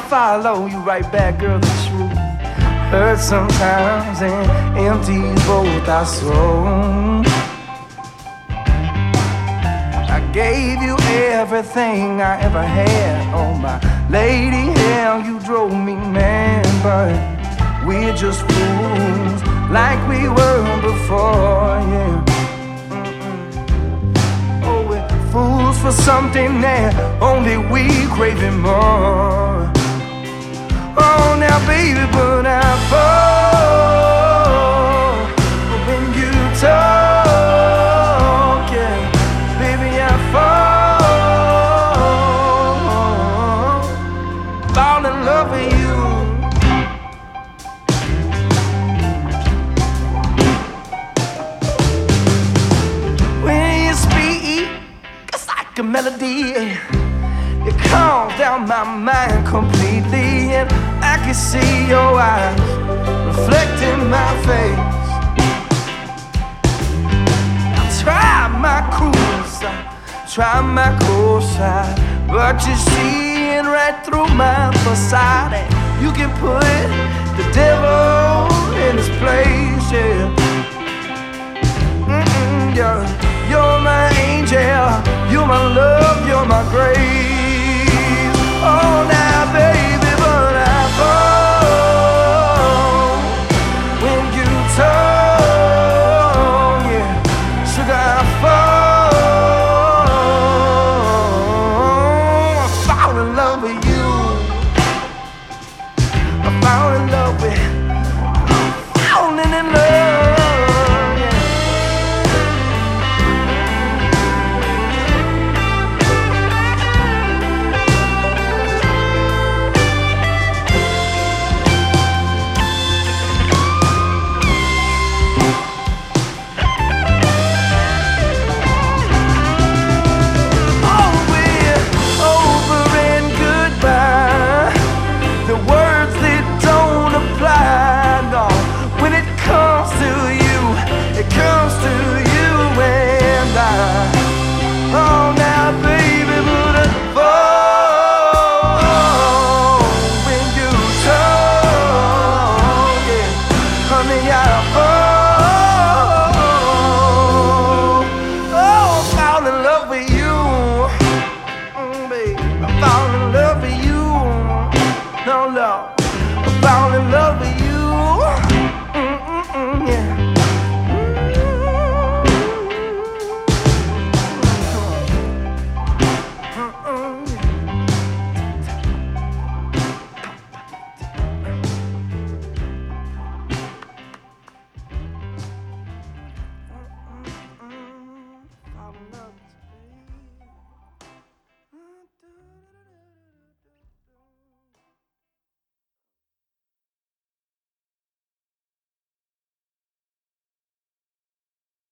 follow you right back, girl, the truth hurts sometimes and empties both our souls. I gave you everything I ever had. Oh my lady, hell, you drove me mad, but we're just fools like we were before, yeah. Oh, we're fools for something that only we craving more. Oh, now baby, but I fall when you talk, yeah. Baby, I fall in love with you. When you speak, it's like a melody. It calms down my mind completely, and I can see your eyes reflecting my face. I try my cruise, I try my courtside, but you're seeing right through my facade. And you can put the devil in his place, yeah. Yeah. You're my angel, you're my love, you're my grace. Oh, now baby, but I fall when you talk, yeah. Sugar, I fall in love with you. I fall in love with you.